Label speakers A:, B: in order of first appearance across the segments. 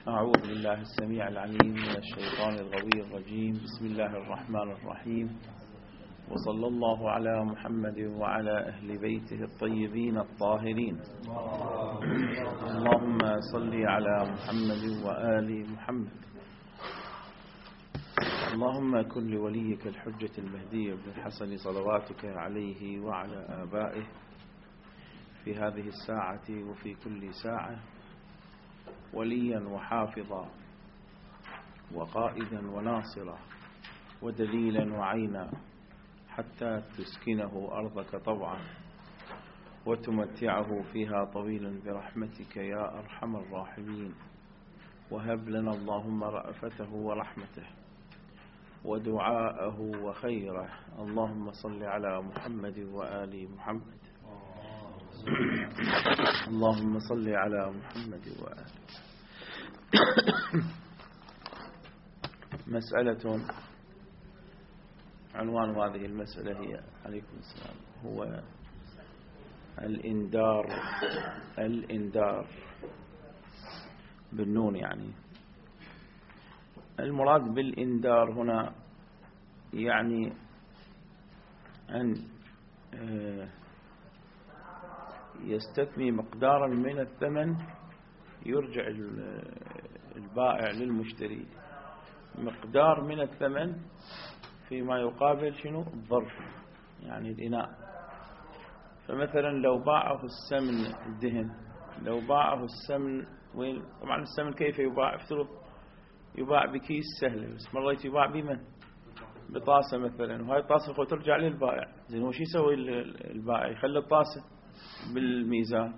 A: أعوذ بالله السميع العليم من الشيطان الغوي الرجيم. بسم الله الرحمن الرحيم، وصلى الله على محمد وعلى أهل بيته الطيبين الطاهرين. اللهم صل على محمد وآل محمد. اللهم كن لوليك الحجة المهدي بن الحسن صلواتك عليه وعلى آبائه في هذه الساعة وفي كل ساعة وليا وحافظا وقائدا وناصرا ودليلا وعينا، حتى تسكنه أرضك طوعا وتمتعه فيها طويلا برحمتك يا أرحم الراحمين. وهب لنا اللهم رأفته ورحمته ودعاءه وخيره. اللهم صل على محمد وآل محمد. اللهم صل على محمد وآل. مسألة، عنوان هذه المسألة هي عليكم السلام هو الإنذار بالنون. يعني المراد بالإنذار هنا يعني أن يستثني مقدارا من الثمن يرجع البائع للمشتري مقدار من الثمن فيما يقابل شنو؟ الظرف، يعني الإناء. فمثلا لو باعه السمن الدهن، لو باعه السمن وين؟ طبعا السمن كيف يباع؟ افترض يباع بكيس سهل، بس مرة يباع بمن؟ بطاسة مثلا، وهاي الطاسة ترجع للبائع. زين وش يسوي البائع؟ يخلي الطاسة بالميزان،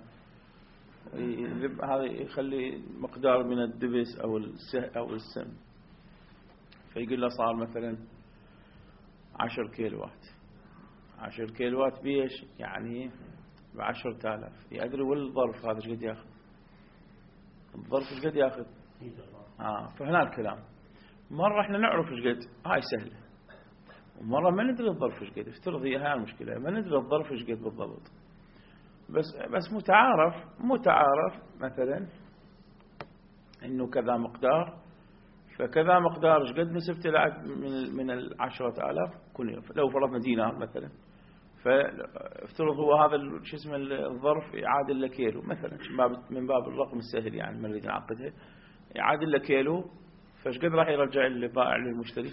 A: هذا يخلي مقدار من الدبس أو السمن، فيقول له صار مثلا 10 كيلوات. 10 كيلوات بيش؟ يعني ب10,000. يدري والظرف هذا ايش قد ياخذ؟ الظرف ايش قد ياخذ؟ فهنا الكلام. مرة احنا نعرف ايش قد، هاي سهلة، ومرة ما ندري الظرف ايش قد. افترض هي المشكلة، ما ندري الظرف ايش قد بالضبط، بس متعارف مثلا انه كذا مقدار، فكذا مقدار ايش قد نسبته من 10,000 كل يوم. لو فرضنا دينار مثلا، فافترض هو هذا شو اسمه الظرف يعادل له كيلو مثلا، من باب الرقم السهل، يعني ما نريد نعقدها، يعادل له كيلو. فايش قد راح يرجع البائع للمشتري؟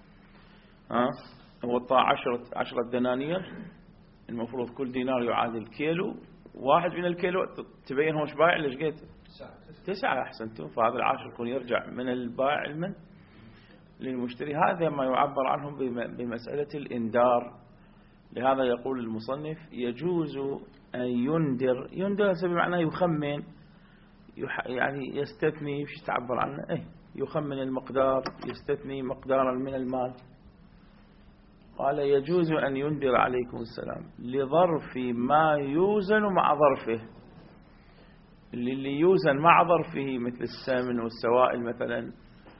A: هو طاع 10 دنانير، المفروض كل دينار يعادل كيلو واحد. من الكيلو تبين هو ايش بايع ليش قد 9. احسنتم. فهذا العاشر يكون يرجع من البائع للمشتري. هذا ما يعبر عنهم بمسألة الإنذار. لهذا يقول المصنف يجوز أن ينذر بمعنى يخمن، يعني يستثني. ايش تعبر عنه؟ يخمن المقدار، يستثني مقدارا من المال. قال يجوز أن ينذر عليكم السلام لظرف ما يوزن مع ظرفه. اللي يوزن مع ظرفه مثل السمن والسوائل مثلا،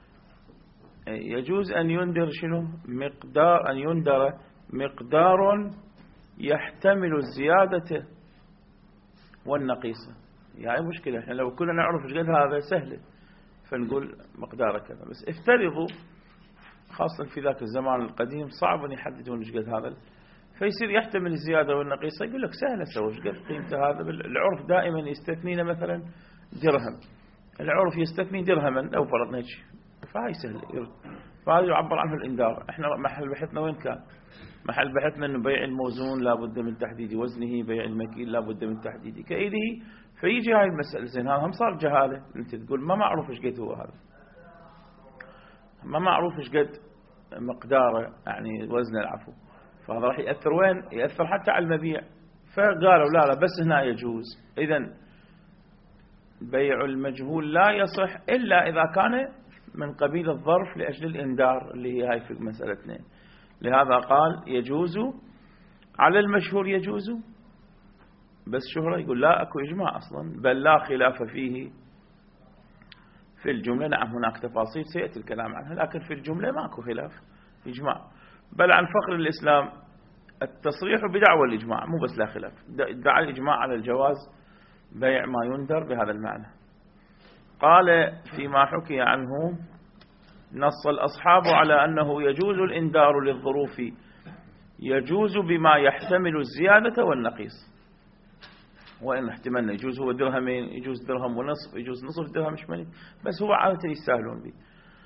A: يجوز أن ينذر شنو؟ أن ينذر مقدار يحتمل الزيادة والنقيصة. يعني مشكلة، احنا لو كنا نعرف ايش قد هذا سهل فنقول مقداره كذا، بس افترضوا خاصة في ذاك الزمان القديم صعب أن يحددون ايش قد هذا، فيصير يحتمل الزيادة والنقيصة. يقول لك سهل أسوي ايش قد قيمته هذا. العرف دائما يستثنينا مثلا درهم، العرف يستثني درهما لو فرضنا هيك، فهاي سهل. فهذا يعبر عنه الإنذار. احنا محل بحثنا وين كان؟ محل بحثنا انه بيع الموزون لا بد من تحديد وزنه، بيع المكيل لا بد من تحديد كيله. فيجي هاي المسألة. زين هذا هم صار جهالة، انت تقول ما معروف ايش قد هو هذا، ما معروف ايش قد مقداره، يعني وزن العفو. فهذا راح يأثر وين؟ يأثر حتى على المبيع. فقالوا لا بس هنا يجوز. إذن بيع المجهول لا يصح إلا إذا كان من قبيل الظرف لأجل الإنذار، اللي هي هاي في مسألة 2. لهذا قال يجوز على المشهور، يجوز بس شهرة. يقول لا أكو إجماع أصلا، بل لا خلاف فيه في الجملة. نعم هناك تفاصيل سيأتي الكلام عنها، لكن في الجملة ماكو خلاف، إجماع. بل عن فقر الإسلام التصريح بدعوى الإجماع، مو بس لا خلاف، دعا الإجماع على الجواز بيع ما ينذر بهذا المعنى. قال فيما حكي عنه: نص الأصحاب على أنه يجوز الإنذار للظروف، يجوز بما يحتمل الزيادة والنقيص. وإن احتملنا يجوز هو درهمين، يجوز درهم ونصف، يجوز نصف درهم شمالي، بس هو عادة يستاهلون به.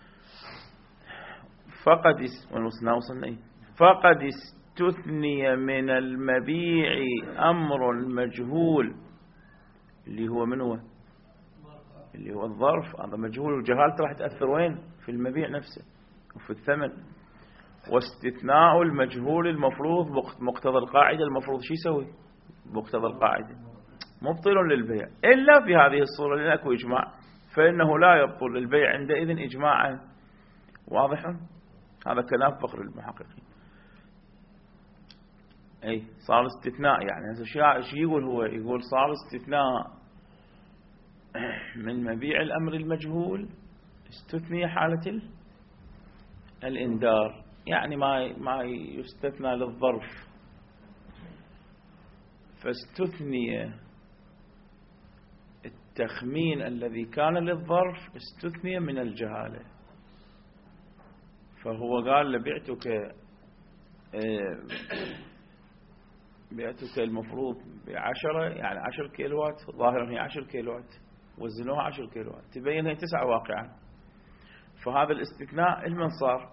A: فقد استثني من المبيع أمر مجهول، اللي هو من هو؟ اللي هو الظرف، هذا مجهول، وجهالته راح تأثر وين؟ في المبيع نفسه وفي الثمن. واستثناء المجهول المفروض مقتضى القاعدة، المفروض شو يسوي؟ مقتضى القاعدة مبطل للبيع إلا في هذه الصورة، لأن أكو إجماع، فإنه لا يبطل البيع عندئذ إجماعا. واضح؟ هذا كلام فخر المحققين. أي صار استثناء، يعني شو يقول هو؟ يقول صار استثناء من مبيع الأمر المجهول، استثني حالة الإنذار، يعني ما يستثنى للظرف، فاستثني التخمين الذي كان للظرف، استثني من الجهالة. فهو قال لبعتك المفروض ب10، يعني 10 كيلوات، ظاهرا هي 10 كيلوات، وزنوها 10 كيلوات، تبين هي 9 واقعا. فهذا الاستثناء المن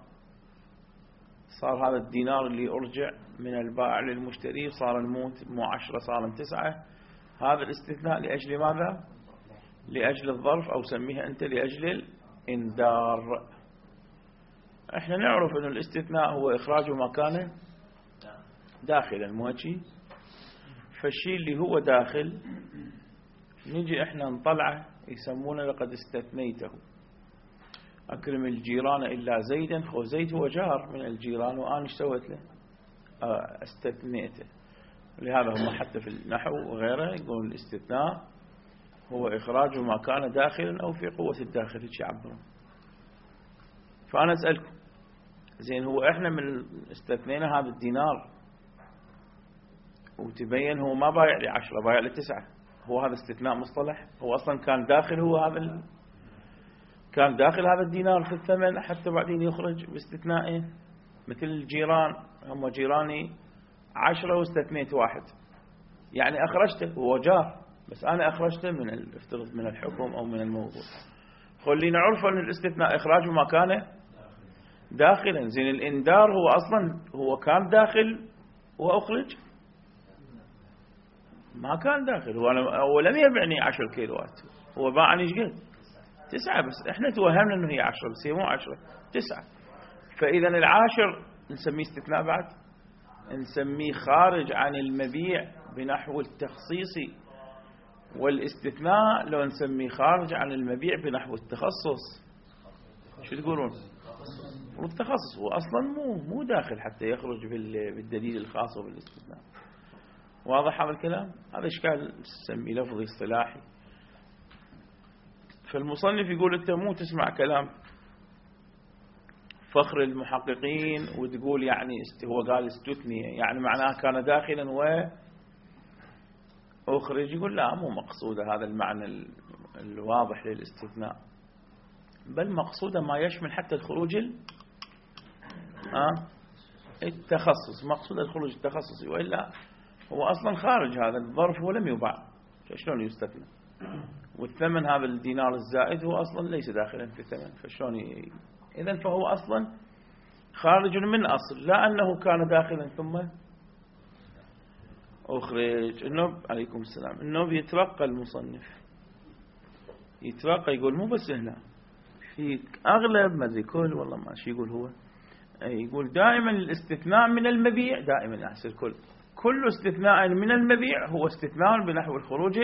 A: صار هذا الدينار اللي أرجع من البائع للمشتري صار الموت مو 10، صار 9. هذا الاستثناء لأجل ماذا؟ لأجل الظرف، أو سميها أنت لأجل الإنذار. احنا نعرف أن الاستثناء هو إخراج ما كان داخلا، مو هيك؟ فالشيء اللي هو داخل نجي احنا نطلعه، يسمونه لقد استثنيته. أكرم الجيران إلا زيدا، خو زيد هو جار من الجيران، وأنا ايش سويت له؟ استثنيته. لهذا هم حتى في النحو وغيره يقول الاستثناء هو إخراج ما كان داخلا أو في قوة الداخل، هيك يعبرون. فأنا أسألكم، زين هو احنا من استثنينا هذا الدينار وتبين هو ما بايع ل10، بايع ل9، هو هذا استثناء مصطلح؟ هو أصلا كان داخل، هو هذا كان داخل هذا الدينار في الثمن، حتى بعدين يخرج باستثنائه. مثل الجيران، هم جيراني 10 واستثنيت 1، يعني أخرجته، هو جار بس أنا أخرجته من الحكم أو من الموضوع. خلينا نعرف أن الاستثناء إخراج ما كان داخلا. زين الإنذار هو أصلا هو كان داخل وأخرج، ما كان داخل، هو لم يبعني 10 كيلوات، هو باعني ايش قد 9، بس احنا توهمنا انه هي 10، بس هي مو 10، 9. فاذا العاشر نسميه استثناء، بعد نسميه خارج عن المبيع بنحو التخصيص، والاستثناء لو نسميه خارج عن المبيع بنحو التخصص. شو تقولون؟ والتخصص هو اصلا مو داخل حتى يخرج بالدليل الخاص بالاستثناء. واضح هذا الكلام؟ هذا إشكال نسميه لفظي اصطلاحي. فالمصنف يقول أنت مو تسمع كلام فخر المحققين وتقول يعني هو قال استثني، يعني معناه كان داخلا وأخرج. يقول لا، مو مقصودة هذا المعنى الواضح للاستثناء، بل مقصودة ما يشمل حتى الخروج التخصص، مقصود الخروج التخصصي، وإلا هو أصلا خارج هذا الظرف، هو لم يباع، فشلون يستثنى؟ والثمن هذا الدينار الزائد هو أصلا ليس داخلا في الثمن، فشلون إذن فهو أصلا خارج من أصل، لا أنه كان داخلا ثم أخرج. النوب عليكم السلام. النوب يترقى المصنف، يترقى، يقول مو بس هنا، في أغلب ما ذكر والله ما شي يقول هو، يقول دائما الاستثناء من المبيع، دائما أحسن كل استثناء من المبيع هو استثناء بنحو الخروج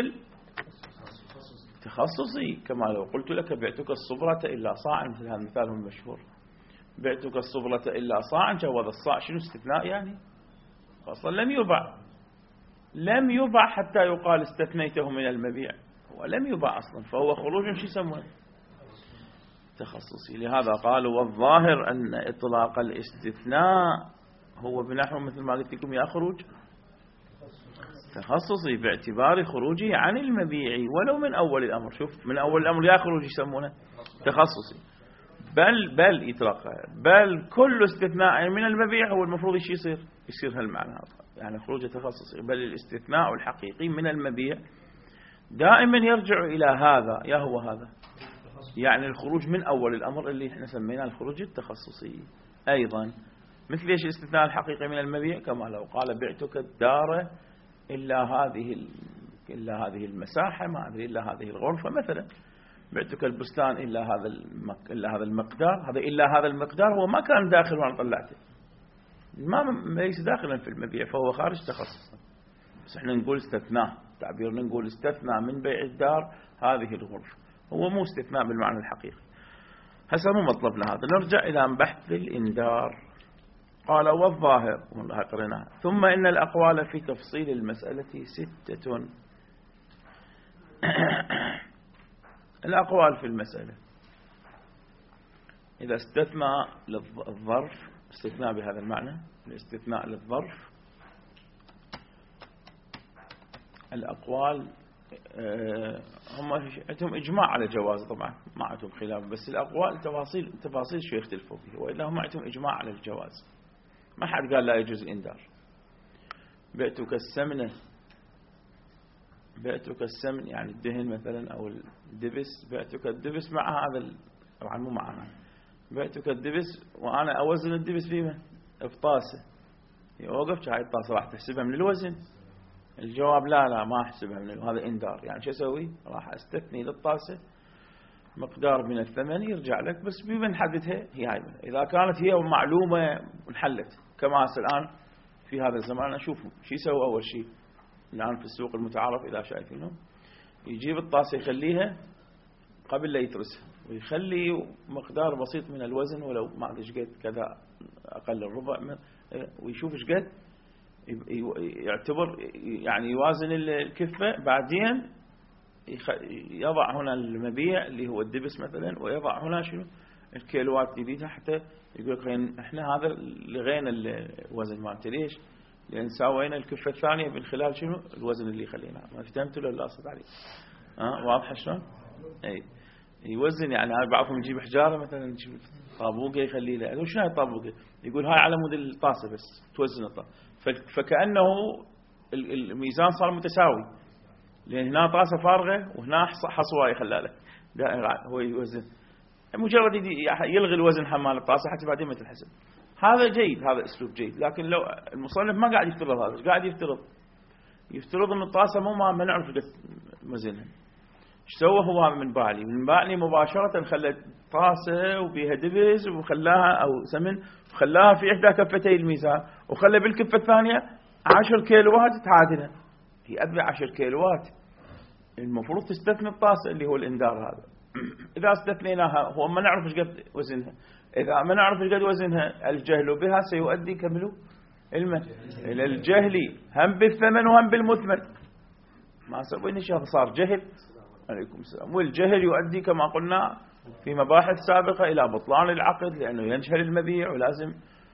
A: التخصصي. كما لو قلت لك بعتك الصبرة إلا صاع، مثل هذا المثال المشهور، بعتك الصبرة إلا صاع، جواز الصاع شنو استثناء؟ يعني أصلا لم يباع حتى يقال استثنيته من المبيع، هو لم يباع أصلا، فهو خروج شو يسمونه؟ تخصصي. لهذا قالوا والظاهر أن إطلاق الاستثناء هو بنحو مثل ما قلت لكم يخرج تخصصي باعتبار خروجه عن المبيع ولو من أول الأمر. شوف، من أول الأمر يا خروج يسمونه تخصصي، بل يترقى، بل كل استثناء من المبيع هو المفروض يصير هالمعنى هذا، يعني خروج تخصصي. بل الاستثناء الحقيقي من المبيع دائما يرجع إلى هذا، يا هو هذا، يعني الخروج من أول الأمر اللي احنا سميناه الخروج التخصصي. أيضا مثل ايش الاستثناء الحقيقي من المبيع؟ كما لو قال بعتك الدار إلا هذه المساحة، ما أدري إلا هذه الغرفة مثلا، بعتك البستان إلا هذا المقدار، هذا إلا هذا المقدار هو ما كان داخل وأنا طلعته، ما ليس داخلا في المبيع، فهو خارج تخصصا. بس احنا نقول استثناء، تعبيرنا نقول استثناء من بيع الدار هذه الغرفة، هو مو استثناء بالمعنى الحقيقي. هسه مو مطلبنا هذا. نرجع إلى بحث الإنذار. قال والظاهر، قريناها. ثم إن الأقوال في تفصيل المسألة 6. الأقوال في المسألة إذا استثنى للظرف، استثناء بهذا المعنى، الاستثناء للظرف، الأقوال هم عندهم إجماع على جواز، طبعا ما عندهم خلاف، بس الأقوال تفاصيل شو يختلفوا فيه، وإلا هم عندهم إجماع على الجواز، ما حد قال لا يجوز الإنذار. بعتك السمن يعني الدهن مثلا أو الدبس، بعتك الدبس مع هذا، طبعا مو معنا، بعتك الدبس وأنا أوزن الدبس فيه بطاسة، يوقف هاي الطاسة راح تحسبها من الوزن؟ الجواب لا ما أحسبها من هذا إنذار. يعني شو أسوي؟ راح أستثني للطاسة مقدار من الثمن يرجع لك، بس بمن حددها هي هاي. إذا كانت هي معلومة انحلت، كما الآن في هذا الزمان أشوفه شو يسوي أول شيء الآن في السوق المتعارف، إذا شايفينهم يجيب الطاسة يخليها قبل لا يترسها، ويخلي مقدار بسيط من الوزن، ولو ما أدري قد كذا أقل الربع، ويشوف ايش قد يعتبر، يعني يوازن الكفة، بعدين يضع هنا المبيع اللي هو الدبس مثلا، ويضع هنا شنو الكيلوات جديدة، حتى يقول لك احنا هذا لغينا الوزن مالته. ليش؟ لأن ساوينا الكفة الثانية من خلال شنو الوزن اللي خليناه. ما فهمتوا ولا أصد علي؟ واضح شلون؟ أي يوزن، يعني أنا بعرفهم يجيب حجارة مثلا، يجيب طابوقة يخلي له، يقول شنو هاي الطابوقة؟ يقول هاي على مود الطاسة بس توزن الطاسة، فكأنه الميزان صار متساوي، لأن هنا طاسة فارغة وهنا حصواية خلاله دائرة، هو يوزن، مجرد يلغي الوزن حمال الطاسة حتى بعدين ما تنحسب. هذا جيد، هذا أسلوب جيد، لكن لو المصنف ما قاعد يفترض هذا، قاعد يفترض أن الطاسة ما نعرف وزنها. ايش سوى هو هذا؟ من بالي مباشرة خلت طاسة وبيها دبس وخلاها أو سمن، وخلاها في إحدى كفتي الميزان، وخلى بالكفة الثانية 10 كيلوات تعادلها، هي أدري 10 كيلوات، المفروض تستثني الطاسة اللي هو الإنذار هذا. إذا استثنيناها هو ما نعرف ايش قد وزنها، إذا ما نعرف ايش قد وزنها الجهل بها سيؤدي كملوا إلى الجهل هم بالثمن وهم بالمثمن. ما سوينا شيء، صار جهل. عليكم السلام. والجهل يؤدي كما قلنا في مباحث سابقة إلى بطلان العقد، لأنه ينجهل المبيع ولازم.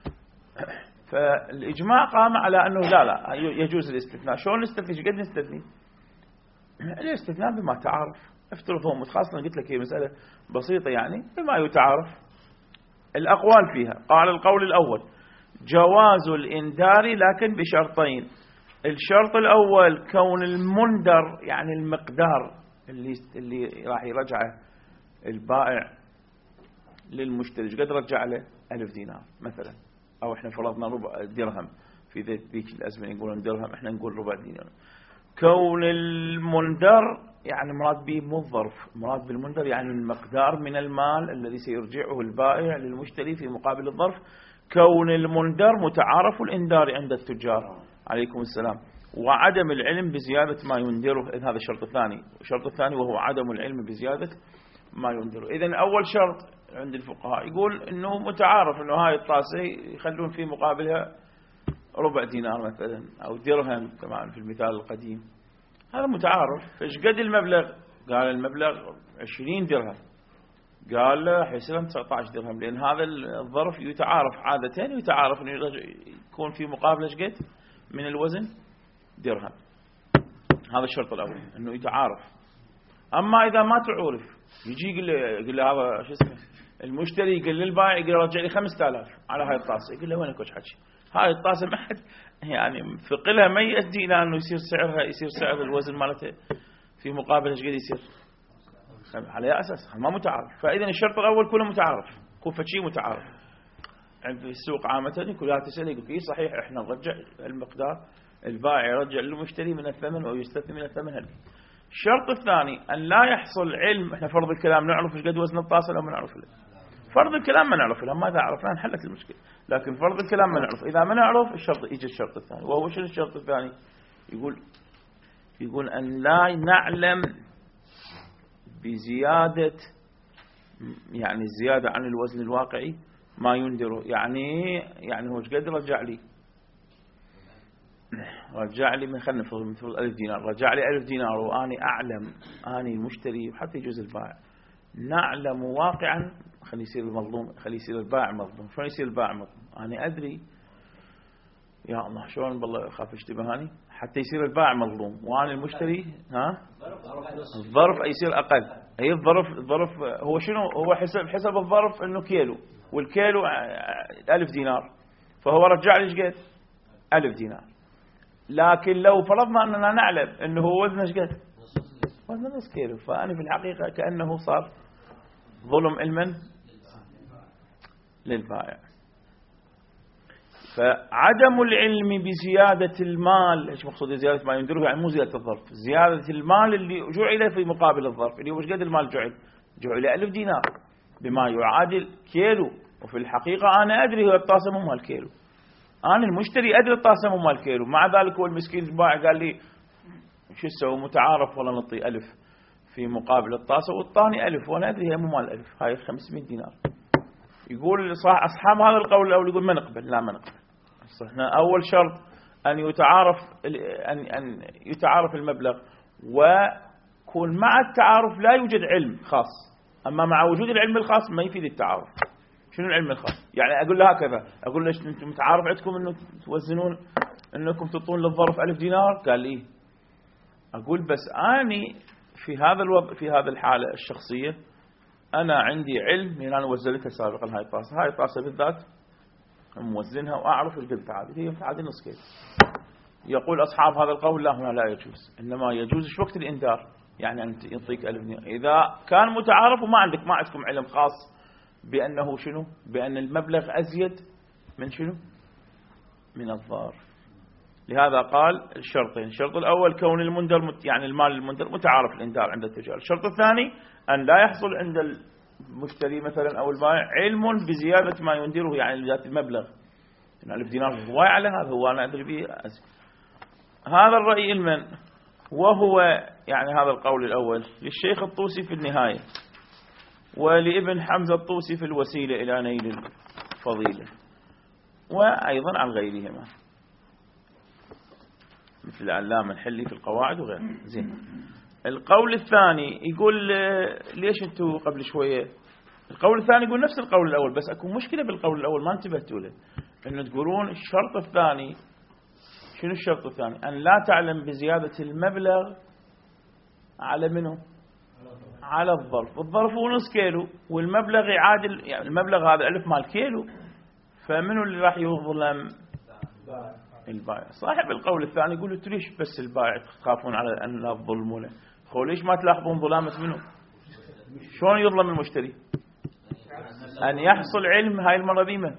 A: فالإجماع قام على أنه لا يجوز الاستثناء. شلون نستثني؟ قد نستثني؟ الاستثناء بما تعارف، افترض هو متخاصم، قلت لك هي مسألة بسيطة، يعني بما يتعارف. الأقوال فيها، قال القول الأول جواز الإنذار لكن بشرطين. الشرط الأول كون المنذر، يعني المقدار اللي راح يرجعه البائع للمشتري، قد رجع له 1000 دينار مثلا، أو إحنا فرضنا ربع درهم، في ذيك الأزمة يقولون درهم، إحنا نقول ربع دينار. كون المنذر يعني مراد به مو الظرف، مراد بالمنذر يعني المقدار من المال الذي سيرجعه البائع للمشتري في مقابل الظرف. كون المنذر متعارف الإنذار عند التجار. عليكم السلام. وعدم العلم بزيادة ما ينذره، هذا الشرط الثاني. الشرط الثاني وهو عدم العلم بزيادة ما ينذره. إذن أول شرط عند الفقهاء يقول إنه متعارف إنه هاي الطاسة يخلون في مقابلها ربع دينار مثلا أو درهم كمان في المثال القديم، هذا متعارف. فإيش قد المبلغ؟ قال المبلغ 20 درهم، قال له حيصير 19 درهم، لأن هذا الظرف يتعارف عادة، يتعارف إنه يكون في مقابل إيش قد من الوزن درهم. هذا الشرط الأول أنه يتعارف. أما إذا ما تعرف يجي يقول له هذا شو اسمه المشتري، يقول للبائع يقول رجع لي 5000 على هاي الطاسة، يقول له وينك وش حكي، هاي الطاسة ما حد يعني ثقلها ما يؤدي إلى أنه يصير سعر الوزن مالته في مقابل ايش قد يصير على أساس ما متعارف. فإذا الشرط الأول كله متعارف، كل شيء متعارف. عند السوق عامة يقول لا تسأل، يقول إيه صحيح إحنا نرجع المقدار، البائع يرجع للمشتري من الثمن أو يستثني من الثمن هذا. الشرط الثاني أن لا يحصل علم. إحنا فرض الكلام نعرف ايش قد وزن الطاسة لو ما نعرف له. فرض الكلام ما نعرف له، ما إذا عرفنا انحلت المشكلة، لكن فرض الكلام ما نعرف. إذا ما نعرف الشرط يجي الشرط الثاني، وهو شنو الشرط الثاني؟ يقول أن لا نعلم بزيادة، يعني الزيادة عن الوزن الواقعي ما يندره. يعني هو ايش قد رجع لي من خلنا نفرض 1000 دينار، رجع لي 1000 دينار وأني أعلم، أني المشتري وحتى يجوز البائع نعلم واقعا، خلي يصير المظلوم، خلي يصير البائع مظلوم. شلون يصير البائع مظلوم؟ أنا أدري يا الله شلون بالله أخاف اشتبهاني حتى يصير البائع مظلوم وأنا المشتري الظرف يصير أقل. هي الظرف هو شنو؟ هو حسب الظرف إنه كيلو، والكيلو 1000 دينار، فهو رجع لي ايش قد 1000 دينار. لكن لو فرضنا أننا نعلم أنه هو وزنه ايش قد وزنه نص كيلو، فأنا في الحقيقة كأنه صار ظلم علما للبائع. فعدم العلم بزيادة المال، ايش مقصود زيادة ما يندره؟ يعني مو زيادة الظرف، زيادة المال اللي جعل في مقابل الظرف، اللي هو ايش قد المال جعل 1000 دينار بما يعادل كيلو. وفي الحقيقة أنا أدري هو الطاسة مو مال كيلو، أنا المشتري أدري الطاسة مو مال كيلو، مع ذلك هو المسكين البائع قال لي شو اسوي متعارف ولا نعطي 1000 في مقابل الطاسة والثاني 1000 وأنا أدري هي مو مال 1000، هاي 500 دينار. يقول صح أصحاب هذا القول الأول يقول ما نقبل، لا ما نقبل. احنا أول شرط أن يتعارف المبلغ، وكون مع التعارف لا يوجد علم خاص. أما مع وجود العلم الخاص ما يفيد التعارف. شنو العلم الخاص؟ يعني أقول له هكذا، أقول له أنتم متعارف عندكم أنه توزنون أنكم تعطون للظرف 1000 دينار؟ قال لي أقول بس أني في هذا الوضع، في هذه الحالة الشخصية أنا عندي علم، لأن أنا وزنتها سابقا هاي الطاسة بالذات موزنها وأعرف ايش قد تعادل، هي تعادل نص كيلو. يقول أصحاب هذا القول لا، هنا لا يجوز، إنما يجوز ايش وقت الإنذار، يعني أن يعطيك 1000 دينار إذا كان متعارف وما عندكم علم خاص بأنه شنو، بأن المبلغ أزيد من شنو، من الظرف. لهذا قال الشرطين، الشرط الأول كون المندر يعني المال المندر متعارف الإنذار عند التجار. الشرط الثاني أن لا يحصل عند المشتري مثلا أو البائع علم بزيادة ما يندره، يعني ذات المبلغ 1000 دينار هواي على هذا، هو أنا أدري به. هذا الرأي المن، وهو يعني هذا القول الأول للشيخ الطوسي في النهاية، ولابن حمزة الطوسي في الوسيلة إلى نيل الفضيلة، وأيضا عن غيرهما مثل العلامة الحلي في القواعد وغيره. زين. القول الثاني يقول ليش انتم قبل شوية القول الثاني يقول نفس القول الأول، بس أكو مشكلة بالقول الأول ما انتبهتوا له، إنه تقولون الشرط الثاني. شنو الشرط الثاني؟ أن لا تعلم بزيادة المبلغ على منه، على الظرف. الظرف هو نص كيلو والمبلغ يعادل، يعني المبلغ هذا 1000 مال كيلو، فمنه اللي راح يظلم؟ البائع. صاحب القول الثاني يقول له ليش بس البائع تخافون على أن لا تظلمونه؟ ليش ما تلاحظون ظلامة منه؟ شلون يظلم المشتري؟ أن يحصل علم هاي المرة ديما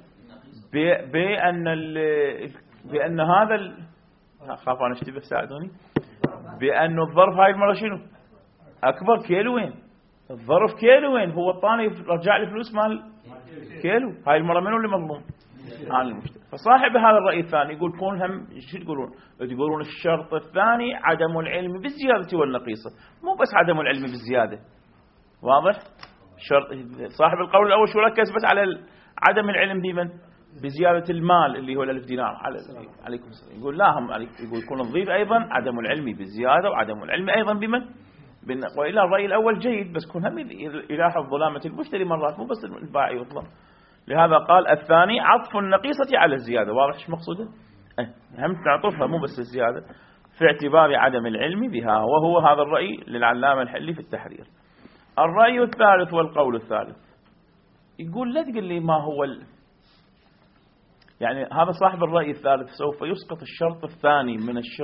A: بأن هذا خاف أنا اشتبه ساعدوني، بأن الظرف هاي المرة شنو أكبر كيلوين، الظرف كيلوين، هو الثاني رجع لي فلوس مال كيلو، هاي المرة منه اللي مظلوم؟ عن المشتري. فصاحب هذا الرأي الثاني يقول كون هم شو تقولون الشرط الثاني عدم العلم بالزيادة والنقيصة، مو بس عدم العلم بالزيادة. واضح؟ صاحب القول الأول شو ركز بس على عدم العلم بمن؟ بزيادة المال اللي هو 1000 دينار عليكم السلام. يقول لا، هم يقول يكون نضيف أيضا عدم العلم بالزيادة وعدم العلم أيضا بمن؟ وإلا الرأي الأول جيد، بس كون هم يلاحظ ظلامة المشتري مرات، مو بس البائع يظلم. لهذا قال الثاني عطف النقيصة على الزيادة. واضح ايش مقصوده؟ هم نعطفها مو بس الزيادة. في اعتبار عدم العلم بها. وهو هذا الرأي للعلامة الحلي في التحرير. الرأي الثالث والقول الثالث يقول لا تقول لي ما هو يعني هذا صاحب الرأي الثالث سوف يسقط الشرط الثاني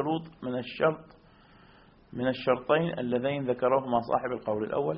A: من الشرطين اللذين ذكرهما صاحب القول الأول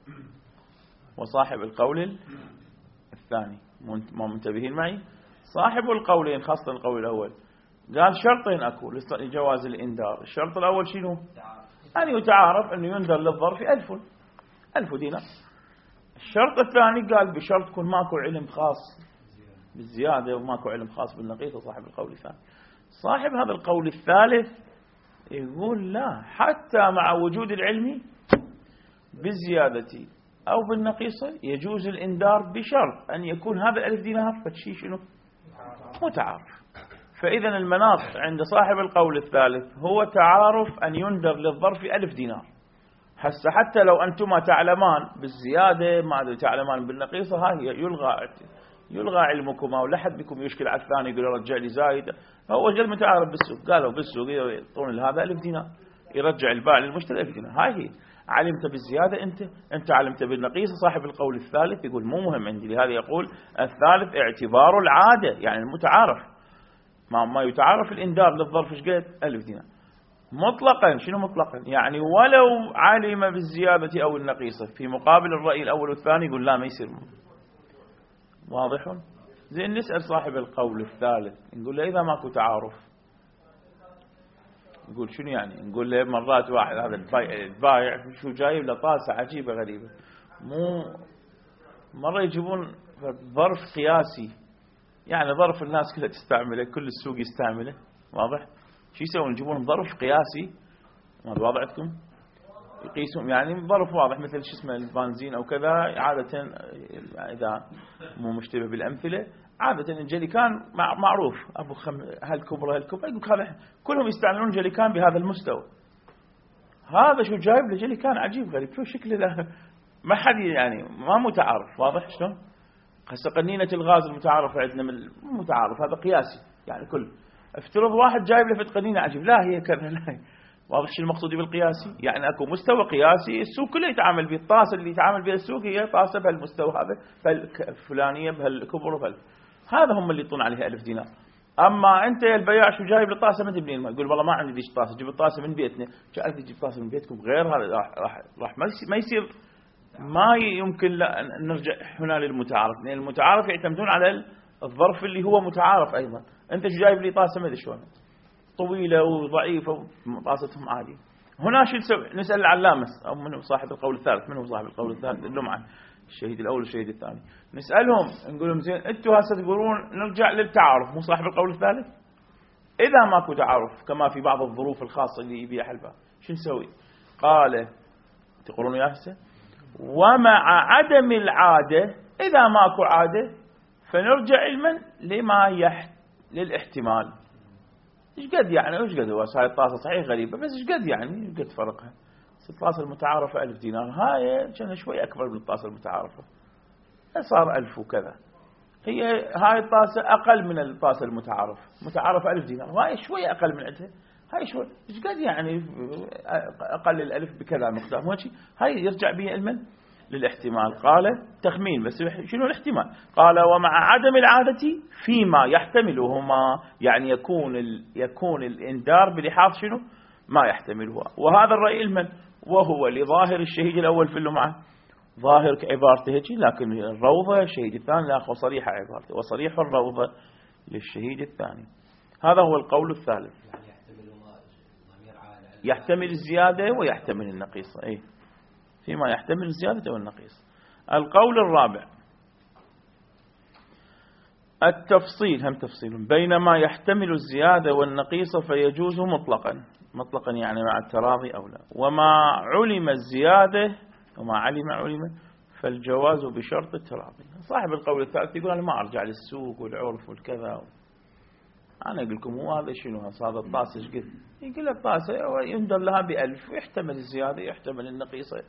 A: وصاحب القول الثاني. منتبهين معي؟ صاحب القولين خاصة القول الأول قال شرطين أكو لجواز الإنذار. الشرط الأول شنو؟ أن يتعارف أنه ينذر للظرف 1000 دينار. الشرط الثاني قال بشرط يكون ماكو علم خاص بالزيادة وماكو علم خاص بالنقيصة. صاحب القول الثاني. صاحب هذا القول الثالث يقول لا، حتى مع وجود العلم بالزيادة أو بالنقيصة يجوز الإنذار بشرط أن يكون هذا 1000 دينار فشي شنو؟ متعارف. فإذا المناط عند صاحب القول الثالث هو تعارف أن ينذر للظرف 1000 دينار. هسه حتى لو أنتما تعلمان بالزيادة ما تعلمان بالنقيصة هاي يلغى علمكما ولا حد بكم يشكل على الثاني يقول رجع لي زايد. هو غير متعارف بالسوق، قالوا بالسوق يعطون هذا 1000 دينار يرجع البائع للمشتري 1000 دينار. هاي هي علمت بالزيادة أنت علمت بالنقيصة. صاحب القول الثالث يقول مو مهم عندي، لهذا يقول الثالث اعتبار العادة يعني المتعارف ما يتعارف الإنذار للظرف ايش قد 1000 دينار مطلقا. شنو مطلقا؟ يعني ولو علم بالزيادة أو النقيصة. في مقابل الرأي الأول والثاني يقول لا ما يصير. واضح؟ زين نسأل صاحب القول الثالث نقول له إذا ماكو تعارف نقول شنو يعني؟ نقول له مرات واحد هذا البايع شو جايب له طاسة عجيبة غريبة، مو مرة يجيبون ظرف قياسي يعني ظرف الناس كلها تستعمله كل السوق يستعمله. واضح؟ شو يسوون؟ يجيبون ظرف قياسي ما وضعتكم يقيسون يعني ظرف واضح مثل شو اسمه البنزين أو كذا. عادة إذا مو مشتبه بالأمثلة عادة الجليكان معروف أبو هالكبرى يقول هذا كلهم يستعملون جليكان بهذا المستوى. هذا شو جايب له جليكان عجيب غريب شو شكله له ما حد يعني ما متعارف. واضح شلون؟ هسه قنينة الغاز المتعارف عندنا مو متعارف هذا قياسي يعني كل افترض واحد جايب له قنينة عجيب لا هي كذا لا. واضح شو المقصود بالقياسي؟ يعني اكو مستوى قياسي السوق كله يتعامل به. الطاسه اللي يتعامل بها السوق هي طاسه بهالمستوى هذا فالفلانيه بهالكبر هذا هم اللي يطون عليها 1000 دينار. اما انت يا البياع شو جايب الطاسه ما تبني يقول والله ما عندي ديش طاسه جيب الطاسه من بيتنا. جاي تجيب طاسه من بيتكم غير هذا راح ما يصير. ما يمكن نرجع هنا للمتعارف لان المتعارف يعتمدون على الظرف اللي هو متعارف ايضا. انت شو جايب لي طاسه ما ادري شلون طويلة وضعيفة وطاستهم عالية. هنا شو نسوي؟ نسأل العلامة أو من صاحب القول الثالث. من هو صاحب القول الثالث؟ اللمعة الشهيد الأول والشهيد الثاني. نسألهم نقول لهم زين أنتوا هسه تقولون نرجع للتعارف مو صاحب القول الثالث؟ إذا ماكو تعارف كما في بعض الظروف الخاصة اللي يبيع الباب شو نسوي؟ قال تقولون يا هسه ومع عدم العادة إذا ماكو عادة فنرجع علما لما للاحتمال. ايش قد يعني ايش قد هو هاي الطاسه صحيح غريبه بس ايش قد يعني ايش قد فرقها؟ الطاسه المتعارفه 1000 دينار هاي كان شوي اكبر من الطاسه المتعارفه صار 1000 وكذا. هاي الطاسه اقل من الطاسه المتعارفه متعارفه 1000 دينار وهاي شوي اقل من عندها. هاي شوي ايش قد يعني اقل الالف بكذا مقدار مو شيء. هاي يرجع به علما للاحتمال. قال تخمين بس شنو الاحتمال؟ قال ومع عدم العادة فيما يحتملهما يعني يكون الإنذار بلحاظ شنو ما يحتملها. وهذا الرأي المن وهو لظاهر الشهيد الأول في اللمعة ظاهر كعبارته هيك لكن الروضة الشهيد الثاني لا صريحة عبارته وصريح الروضة للشهيد الثاني. هذا هو القول الثالث يحتمل الزيادة ويحتمل النقيصة أي فيما يحتمل الزيادة والنقيص. القول الرابع التفصيل هم تفصيل بينما يحتمل الزيادة والنقيصة فيجوز مطلقا يعني مع التراضي أو لا. وما علم الزيادة وما علم فالجواز بشرط التراضي. صاحب القول الثالث يقول أنا ما أرجع للسوق والعرف والكذا أنا أقول لكم هو هذا شنو هذا الطاسة ايش قد يقول الطاسة يندر لها ب1000 ويحتمل الزيادة يحتمل النقيصة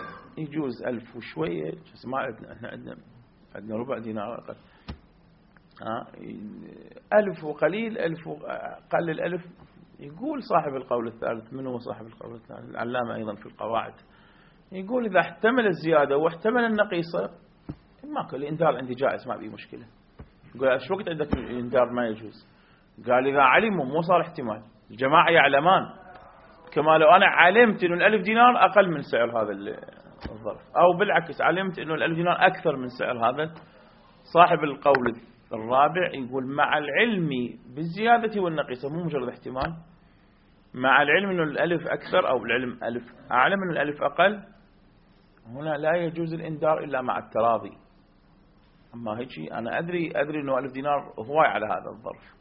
A: يجوز 1000 وشوية. ما عندنا احنا عندنا ربع دينار أقل. ألف وقليل، ألف وقلل ألف. يقول صاحب القول الثالث، من هو صاحب القول الثالث؟ العلامة أيضا في القواعد، يقول إذا احتمل الزيادة واحتمل النقيصة ماكو، الإنذار عندي جائز ما بي مشكلة. يقول ايش وقت عندك الإنذار ما يجوز؟ قال إذا علموا مو صار احتمال، الجماعة يعلمان، كما لو أنا علمت إنه ال1000 دينار أقل من سعر هذا الظرف، أو بالعكس علمت إنه ال1000 دينار أكثر من سعر هذا. صاحب القول الرابع يقول مع العلم بالزيادة والنقيصة، مو مجرد احتمال، مع العلم إنه الألف أكثر أو العلم ألف أعلم إنه الألف أقل، هنا لا يجوز الإنذار إلا مع التراضي. أما هيك أنا أدري إنه 1000 دينار هواي على هذا الظرف،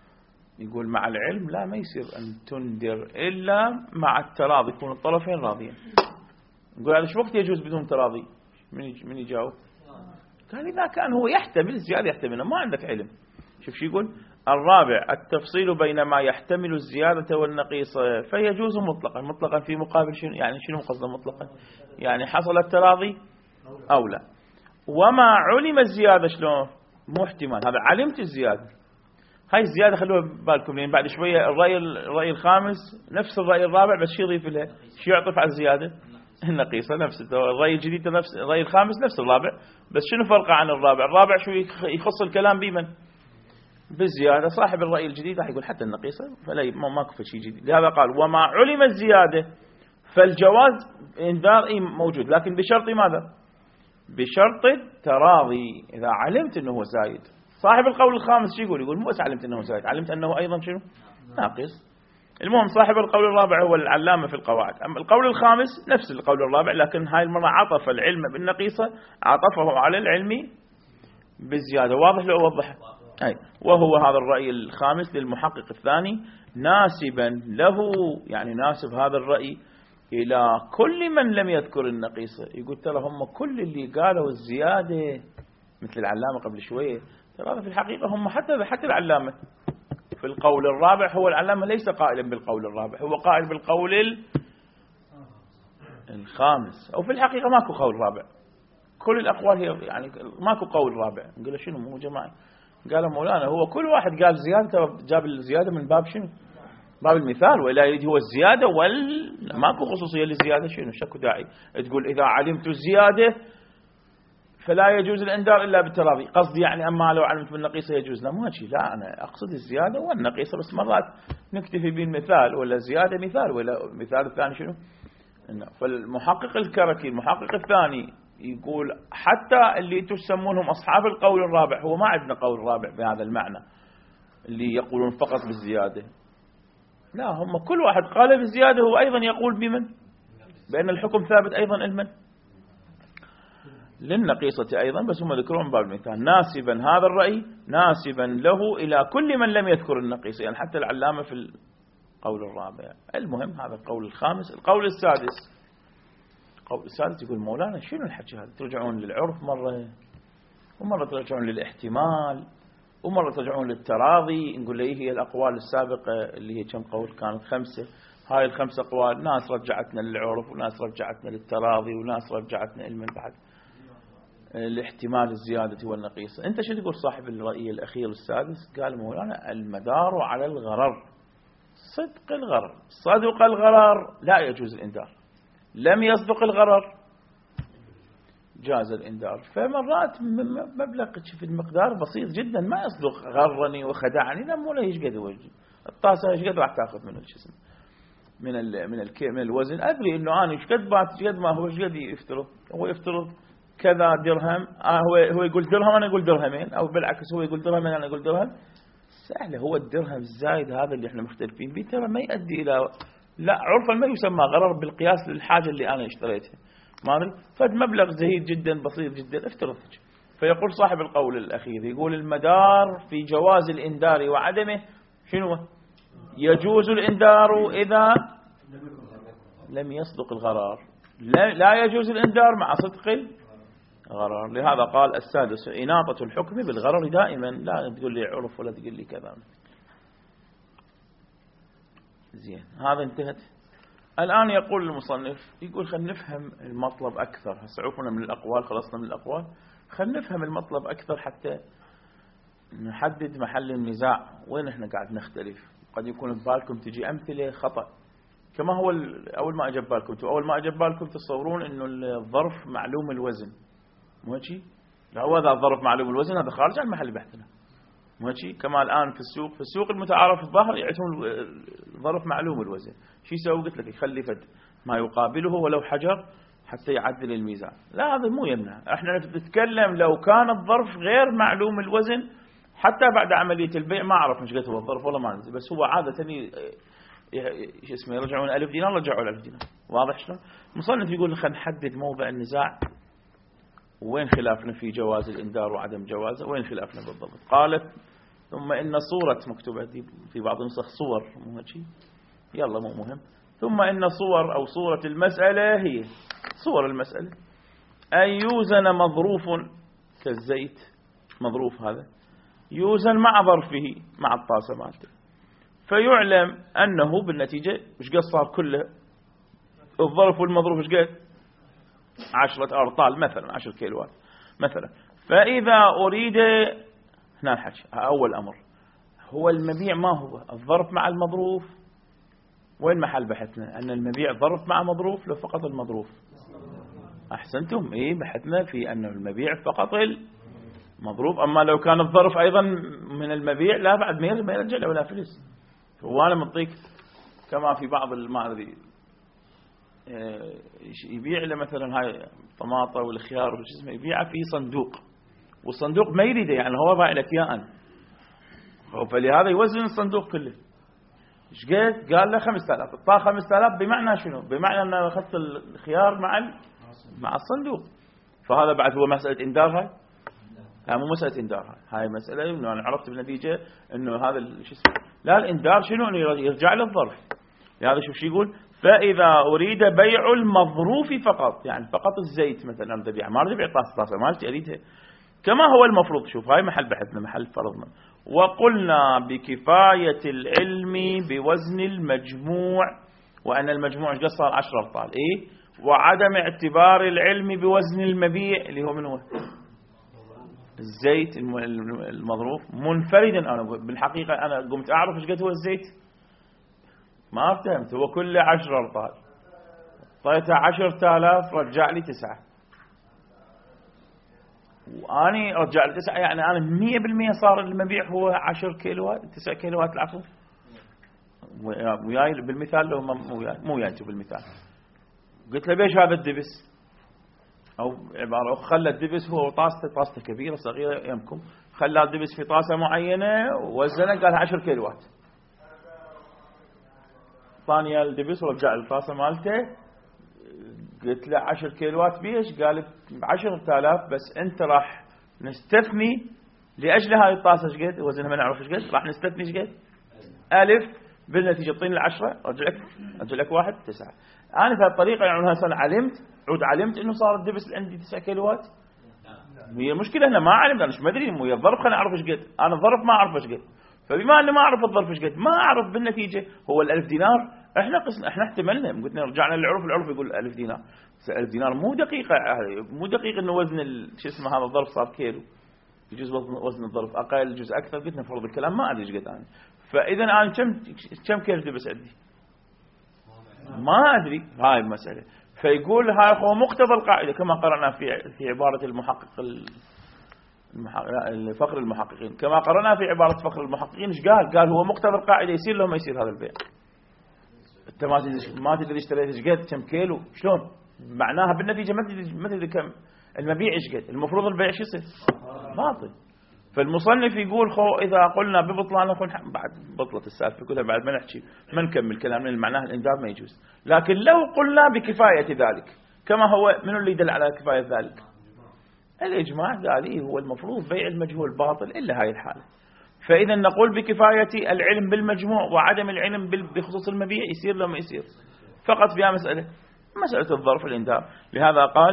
A: يقول مع العلم لا، ما يصير أن تنذر إلا مع التراضي، يكون الطرفين راضيين. يقول هذا شو وقت يجوز بدون تراضي؟ من يجاوب؟ قال إذا كان هو يحتمل الزيادة يحتملها، ما عندك علم. شوف شو يقول الرابع، التفصيل بين ما يحتمل الزيادة والنقيصة فيجوز مطلقا. مطلقا في مقابل شنو؟ يعني شنو قصده مطلقا؟ يعني حصل التراضي أو لا. وما علم الزيادة شلون؟ مو احتمال، هذا علمت الزيادة، هاي الزيادة خلوها بالكم، لأن بعد شوية الرأي الخامس نفس الرأي الرابع، بس شو يضيف لها؟ شو يعطف على الزيادة؟ النقيصة. نفس الرأي الجديد، نفس الرأي الخامس نفس الرابع، بس شنو فرقه عن الرابع؟ الرابع شو يخص الكلام بمن؟ بالزيادة. صاحب الرأي الجديد راح يقول حتى النقيصة فلا ماكو شيء جديد. لهذا قال وما علم الزيادة فالجواز إنذار موجود، لكن بشرط ماذا؟ بشرط التراضي. إذا علمت أنه هو زايد. صاحب القول الخامس شو يقول؟ يقول مو بس علمت أنه زايد، علمت أنه أيضا شنو؟ ناقص. المهم صاحب القول الرابع هو العلامة في القواعد. أما القول الخامس نفس القول الرابع، لكن هاي المرة عطف العلم بالنقيصة، عطفه على العلم بالزيادة. واضح لو أوضح؟ أي. وهو هذا الرأي الخامس للمحقق الثاني ناسبا له، يعني ناسب هذا الرأي إلى كل من لم يذكر النقيصة. يقول ترى هم كل اللي قالوا الزيادة مثل العلامة قبل شوية، ترى في الحقيقة هم حتى العلامة في القول الرابع، هو العلامة ليس قائلا بالقول الرابع، هو قائل بالقول الخامس. أو في الحقيقة ماكو قول رابع، كل الأقوال هي يعني ماكو قول رابع. نقول له شنو مو جماعة؟ قال مولانا هو كل واحد قال زيادة، جاب الزيادة من باب شنو؟ باب المثال، وإلا يريد هو الزيادة ماكو خصوصية للزيادة. شنو شكو داعي تقول إذا علمت الزيادة فلا يجوز الإنذار إلا بالتراضي؟ قصدي يعني أما لو علمت بالنقيصة يجوز؟ لا مو هيك، لا أنا أقصد الزيادة والنقيصة، بس مرات نكتفي بالمثال، ولا زيادة مثال، ولا مثال الثاني شنو. فالمحقق الكركي المحقق الثاني يقول حتى اللي تسمونهم أصحاب القول الرابع، هو ما عندنا قول رابع بهذا المعنى اللي يقولون فقط بالزيادة، لا هم كل واحد قال بالزيادة هو أيضا يقول بمن؟ بأن الحكم ثابت أيضا المن؟ للنقيصة أيضا، بس هم ذكرون باب المثال. ناسبا هذا الرأي ناسبا له إلى كل من لم يذكر النقيصة، يعني حتى العلامة في القول الرابع. المهم هذا القول الخامس. القول السادس، القول السادس يقول مولانا شنو الحكي هذا؟ ترجعون للعرف مرة، ومرة ترجعون للاحتمال، ومرة ترجعون للتراضي. نقول له هي الأقوال السابقة اللي هي كم قول كانت 5، هاي ال5 أقوال ناس رجعتنا للعرف، وناس رجعتنا للتراضي، وناس رجعتنا إلى من بعد الاحتمال الزيادة والنقيصة. أنت شو تقول صاحب الرأي الأخير السادس؟ قال مولانا المدار على الغرر، صدق الغرر، صدق الغرر لا يجوز الإنذار، لم يصدق الغرر جاز الإنذار. فمرات مبلغ في المقدار بسيط جدا ما يصدق، غرني وخدعني، لا مو له ايش قد وجه الطاسة ايش قد راح تاخذ من الجسم من الوزن. ادري انه انا ايش قد ما هو ايش قد يفترض، هو يفترض كذا درهم، هو يقول درهم انا اقول درهمين، او بالعكس هو يقول درهمين انا اقول درهم. سهله، هو الدرهم الزايد هذا اللي احنا مختلفين به ترى ما يؤدي الى، لا عرفا ما يسمى غرر بالقياس للحاجه اللي انا اشتريتها، ما ادري فد مبلغ زهيد جدا بسيط جدا افترض. فيقول صاحب القول الاخير يقول المدار في جواز الانذار وعدمه شنو؟ يجوز الانذار اذا لم يصدق الغرار، لا يجوز الانذار مع صدق الغرار. لهذا قال السادس إناطة الحكم بالغرر دائما، لا تقول لي عرف ولا تقول لي كذا. زين هذا انتهت. الآن يقول المصنف يقول خلينا نفهم المطلب أكثر، هسه عرفنا من الأقوال، خلصنا من الأقوال، خلينا نفهم المطلب أكثر حتى نحدد محل النزاع وين احنا قاعد نختلف. قد يكون ببالكم تجي أمثلة خطأ، كما هو أول ما أجب بالكم تصورون إنه الظرف معلوم الوزن، مو هيك؟ لا، هو هذا الظرف معلوم الوزن هذا خارج عن محل بحثنا، مو هيك؟ كما الآن في السوق المتعارف الظاهر يعطون الظرف معلوم الوزن، شو يسوي؟ قلت لك يخلي فد ما يقابله ولو حجر حتى يعدل الميزان. لا، هذا مو يمنع. احنا نتكلم لو كان الظرف غير معلوم الوزن حتى بعد عملية البيع ما أعرف مش قد هو الظرف ولا ما نزل، بس هو عادة شو اسمه يرجعون 1000 دينار، رجعوا 1000 دينار. واضح شلون؟ مصنف يقول خلينا نحدد موضع النزاع وين خلافنا في جواز الإنذار وعدم جوازه، وين خلافنا بالضبط. قالت ثم إن صورة، مكتوبة في بعض النسخ صور، مو هيك؟ يلا مو مهم. ثم إن صور أو صورة المسألة هي صور المسألة أن يوزن مظروف كالزيت، مظروف هذا يوزن مع ظرفه مع الطاسة مالته، فيعلم أنه بالنتيجة مش قد صار كله الظرف والمظروف مش قد 10 أرطال مثلا 10 كيلوات مثلا. فإذا أريد هنا الحكي أول أمر هو المبيع، ما هو الظرف مع المظروف؟ وين محل بحثنا؟ أن المبيع ظرف مع مظروف لو فقط المظروف. أحسنتم، بحثنا في أن المبيع فقط المظروف. أما لو كان الظرف أيضا من المبيع لا بعد ما يرجع له ولا فلس. وأنا منطيك كما في بعض ما أدري يبيع له مثلا هاي الطماطة والخيار والجسم يبيعه في صندوق، والصندوق ما يريده، يعني هو بايع لك إياه أنا، فلهذا يوزن الصندوق كله. ايش قد؟ قال له 5000. الطاقة 5000 بمعنى شنو؟ بمعنى أن أخذت الخيار مع الصندوق. فهذا بعد هو مسألة إنذار. هاي مو مسألة إنذار، هاي مسألة إنه أنا عرفت بالنتيجة إنه هذا شو اسمه. لا، الإنذار شنو؟ إنه يرجع للظرف. لهذا شو يقول؟ فإذا أريد بيع المظروف فقط، يعني فقط الزيت مثلا أريد أبيع، ما أريد أبيع طاسة مالتي أريدها كما هو المفروض. شوف هاي محل بحثنا، محل فرضنا. وقلنا بكفاية العلم بوزن المجموع، وأن المجموع قصر 10 أرطال، وعدم اعتبار العلم بوزن المبيع اللي هو من هو الزيت المظروف منفردا. أنا بالحقيقة أنا قمت أعرف إيش قد هو الزيت، ما فهمت. هو كله 10 أرطال، طيته 10,000 رجع لي 9، وأني رجع لي 9، يعني أنا 100% صار المبيع هو 10 كيلوات 9 كيلوات العفو. وياي بالمثال لو مو ياي بالمثال. قلت له بيش هذا الدبس، أو عبارة خلى الدبس هو طاسته كبيرة صغيرة يمكم، خلى الدبس في طاسة معينة ووزنه قال 10 كيلوات. ثانية الدبس ورجع الطاسة مالته، قلت له 10 كيلوات بيش؟ قال 10,000، بس أنت راح نستثني لأجل هذه الطاسة ايش قد وزنها ما نعرف ايش قد، راح نستثني ايش قد 1000 بالنتيجة تعطيني 10 أرجع لك 1 9. أنا في هالطريقة يعني هسه علمت إنه صار الدبس اللي عندي 9 كيلوات. هي المشكلة هنا ما علمت، أنا ما أدري مو الظرف، خليني أعرف ايش قد. أنا الظرف ما أعرف ايش قد، فبما أني ما أعرف الظرف ايش قد ما أعرف بالنتيجة هو 1000 دينار. احنا احتملنا، قلنا رجعنا للعرف، العرف يقول 1000 دينار. 1000 دينار مو دقيقة إنه وزن شو اسمه هذا الظرف صار كيلو، يجوز وزن الظرف أقل يجوز أكثر. قلت نفرض الكلام ما أدري ايش قد أنا. فإذا أنا كم كيلو دبس عندي ما أدري، هاي المسألة. فيقول هاي هو مقتضى القاعدة كما قرأنا في عبارة فقر المحققين، كما قرأنا في عبارة فقر المحققين. ايش قال هو مقتضى القاعدة يصير لو ما يصير هذا البيع. انت ما تدري اشتريت ايش قد كم كيلو، شلون معناها بالنتيجة ما تدري كم المبيع ايش قد، المفروض البيع شو يصير باطل. فالمصنف يقول إذا قلنا ببطلان بعد بطلة السالفة كلها، بعد ما نحكي ما نكمل كلامنا معناها الإنذار ما يجوز. لكن لو قلنا بكفاية ذلك كما هو، من اللي يدل على كفاية ذلك؟ الإجماع قال هو المفروض بيع المجهول باطل إلا هاي الحالة. فإذا نقول بكفاية العلم بالمجموع وعدم العلم بخصوص المبيع يصير لو ما يصير، فقط فيها مسألة الظرف الإنذار. لهذا قال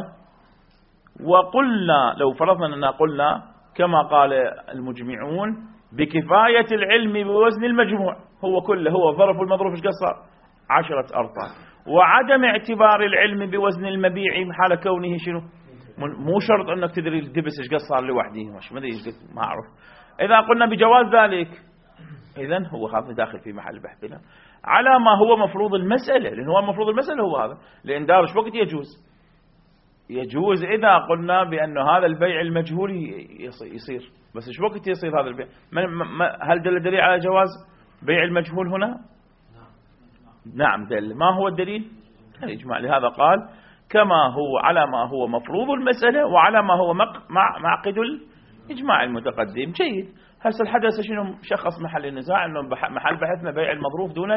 A: وقلنا لو فرضنا أننا قلنا كما قال المجمعون بكفاية العلم بوزن المجموع، هو كله هو ظرف المظروف ايش قصر 10 أرطال، وعدم اعتبار العلم بوزن المبيع حال كونه شنو، مو شرط انك تدري الدبس ايش قصر لوحده، مش ما ادري ايش ما اعرف، إذا قلنا بجواز ذلك إذن هو هذا داخل في محل بحثنا على ما هو مفروض المسألة، لأن هو مفروض المسألة هو هذا. الإنذار شو وقت يجوز؟ يجوز إذا قلنا بأن هذا البيع المجهول يصير، بس شو وقت يصير هذا البيع؟ هل دل دليل على جواز بيع المجهول هنا؟ نعم دل. ما هو الدليل؟ الإجماع. لهذا قال كما هو على ما هو مفروض المسألة وعلى ما هو معقد الإجماع المتقدم. جيد. هسه الحدث شنو شخص محل النزاع؟ انه محل بحثنا بيع المظروف دون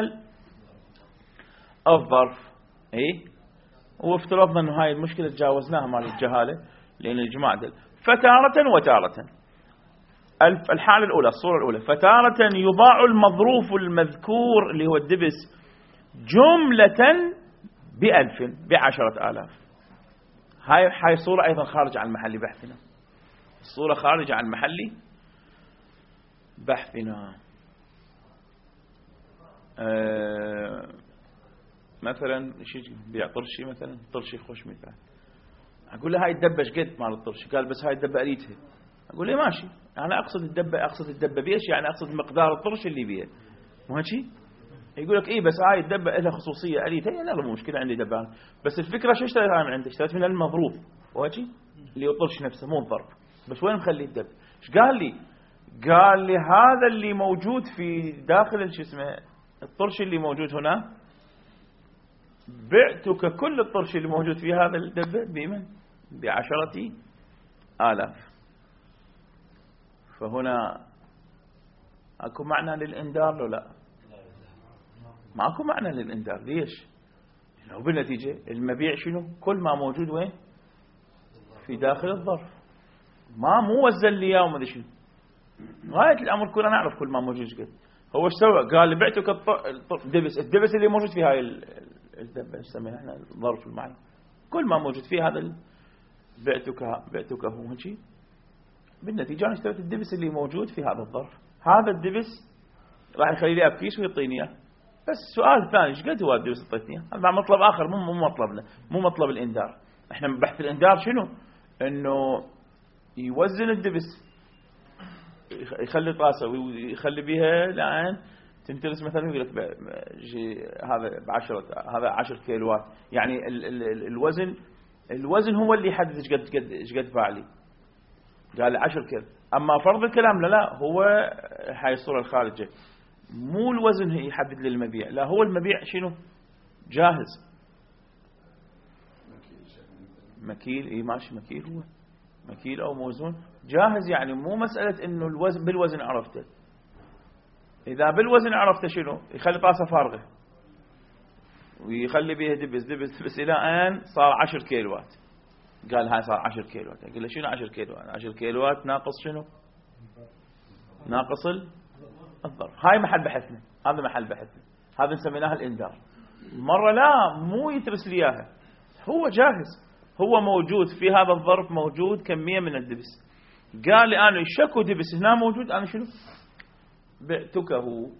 A: الظرف. اي وافترضنا انه هاي المشكله تجاوزناها مال الجهاله لان الإجماع دل. فتارة وتارة. الحالة الأولى الصورة الأولى فتارة يباع المظروف المذكور اللي هو الدبس جملة ب1000 ب10,000. هاي صورة أيضا خارج عن محل بحثنا. الصورة خارج عن محل بحثنا. مثلا شيء بيع طرشي، مثلا طرشي خوش مثال، أقول له هاي الدبة قد مال الطرشي؟ قال بس هاي الدبة أريتها. أقول له ماشي، أنا أقصد الدبة بيش، يعني أقصد مقدار الطرش اللي بيه، مو هيك؟ يقول لك إيه بس هاي الدبة لها خصوصية أريتها. لا مو مشكلة، عندي دبة. بس الفكرة شو اشتريتها من عندك؟ اشتريت من المظروف وهيك اللي هو الطرش نفسه مو الظرف. بس وين مخلي الدب؟ ايش قال لي؟ قال لي هذا اللي موجود في داخل شو اسمه الطرش اللي موجود هنا، بعتك كل الطرش اللي موجود في هذا الدبة بمن؟ ب10,000. فهنا اكو معنى للإنذار لو لا؟ ماكو معنى للإنذار. ليش؟ لأنه بالنتيجة المبيع شنو؟ كل ما موجود وين؟ في داخل الظرف. ما مو وزن لي اياه وما ادري شنو. غاية الأمر كلنا نعرف كل ما موجود قد. هو ايش سوى؟ قال بعتك الدبس اللي موجود في هاي الدبة ايش سميها احنا الظرف المعين، كل ما موجود فيه هذا بعتك هو هيك. بالنتيجة أنا اشتريت الدبس اللي موجود في هذا الظرف. هذا الدبس راح يخلي لي بكيس ويعطيني اياه. بس سؤال ثاني، ايش قد هو الدبس اللي اعطيتني؟ هذا مطلب آخر مو مطلبنا، مو مطلب الإنذار. احنا بحث الإنذار شنو؟ انه يوزن الدبس، يخلي طاسه ويخلي بيها لعين تنترس مثلا، يقول لك هذا ب10، هذا 10 كيلوات. يعني الوزن هو اللي يحدد ايش قد باع. قال 10 كيلو. اما فرض الكلام لا هو هاي الصوره الخارجه، مو الوزن يحدد للمبيع، لا هو المبيع شنو جاهز. مكيل. اي ماشي مكيل، هو مكيل او موزون جاهز. يعني مو مسألة انه الوزن بالوزن عرفته. اذا بالوزن عرفته شنو؟ يخلي طاسة فارغة ويخلي بيها دبس الى ان صار 10 كيلوات. قال هاي صار 10 كيلوات. اقول له شنو 10 كيلوات؟ 10 كيلوات ناقص شنو؟ ناقص الظرف. هاي محل بحثنا، هذا محل بحثنا، هذا سميناها الإنذار. مرة لا مو يترس لي اياها، هو جاهز، هو موجود في هذا الظرف، موجود كمية من الدبس. قال لي أنا شكو دبس هنا موجود، أنا شنو بعتكه.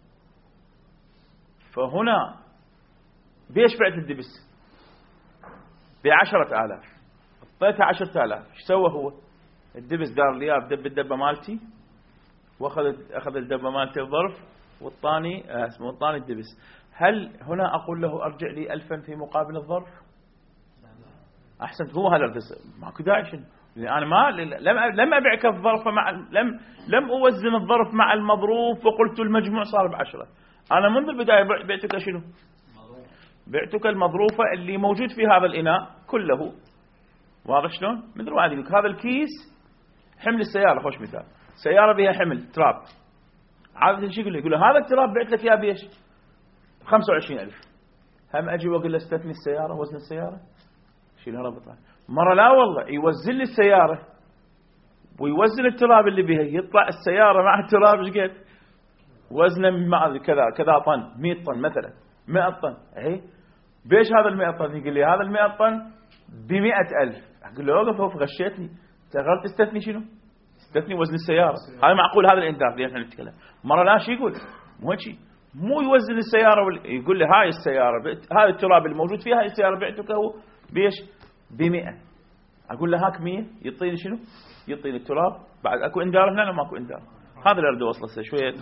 A: فهنا بيش بعت الدبس ب10,000، اعطيته 10,000. ايش سوى هو؟ الدبس دار لي بدب الدبة مالتي، واخذ الدبة مالتي الظرف والطاني اسمه الطاني الدبس. هل هنا أقول له أرجع لي 1000 في مقابل الظرف؟ أحسنت. هو هذا ماكو داعي. شنو؟ أنا ما لم أبيعك الظرف لم أوزن الظرف مع المظروف وقلت المجموع صار ب10. أنا منذ البداية بعتك شنو؟ بعتك المظروفة اللي موجود في هذا الإناء كله. واضح شلون؟ مثل واحد يقول هذا الكيس حمل السيارة، خوش مثال، سيارة بها حمل تراب. عادة شو يقول له هذا التراب بعت لك إياه بيش 25,000. هم أجي وأقول له استثني السيارة، وزن السيارة شيلها ربط. مرة لا والله يوزن لي السيارة ويوزن التراب اللي بها، يطلع السيارة مع التراب ايش قد وزنه مع كذا طن، 100 طن مثلا، 100 طن. اهي بيش هذا 100 طن؟ يقول لي هذا 100 طن ب100,000. اقول له اوقف غشيتني، تغير تستثني شنو؟ تستثني وزن السيارة. هذا معقول؟ هذا الإنذار اللي احنا نتكلم. مرة لا شي يقول مو هيك، مو يوزن السيارة يقول لي هاي السيارة هذا التراب الموجود فيها هاي السيارة بعتك هو بيش ب100. أقول له هاك 100 يعطيني شنو؟ يعطيني التراب. بعد أكو إندار هنا ولا ماكو إندار؟ هذا اللي أريد أوصله شوية.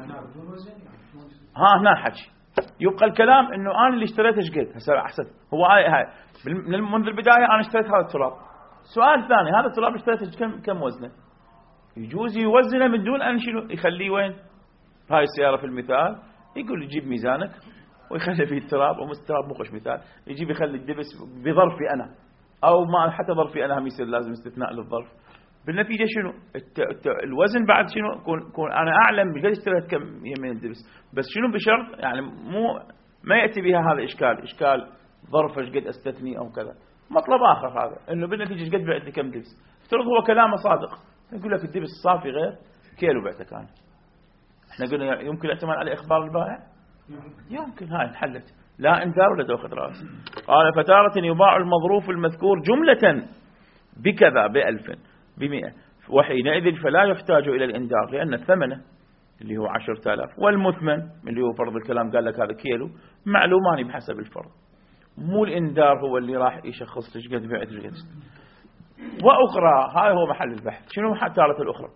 A: هنا الحكي يبقى الكلام إنه أنا اللي اشتريته إيش قد هسه أحسن. هو هاي منذ البداية أنا اشتريت هذا التراب. سؤال ثاني، هذا التراب اشتريته كم وزنه؟ يجوز يوزنه من دون أن شنو يخليه وين؟ هاي السيارة في المثال يقول يجيب ميزانك ويخلي فيه التراب، التراب مو خوش مثال، يجيب يخلي الدبس بظرفي أنا أو ما حتى ظرفي أنا هم يصير لازم استثناء للظرف. بالنتيجة شنو الوزن بعد شنو كون أنا أعلم بقد اشتريت كم من الدبس، بس شنو بشرط يعني ما يأتي بها هذا إشكال ظرف ايش قد استثني أو كذا. مطلب آخر هذا إنه بالنتيجة ايش قد بعت لي كم دبس. افترض هو كلامه صادق يقول لك الدبس الصافي غير كيلو بعتك أنا. احنا قلنا يمكن الاعتماد على إخبار البائع، يمكن هاي انحلت لا انذار ولا تأخذ رأس. قال فتارة يباع المظروف المذكور جملة بكذا ب1000 ب100 وحينئذ فلا يحتاج إلى الإنذار لأن الثمن اللي هو 10,000 والمثمن اللي هو فرض الكلام قال لك هذا كيلو معلومان بحسب الفرض، مو الإنذار هو اللي راح يشخص ايش قد بعت ايش قد. وأخرى هاي هو محل البحث. شنو التارة الأخرى؟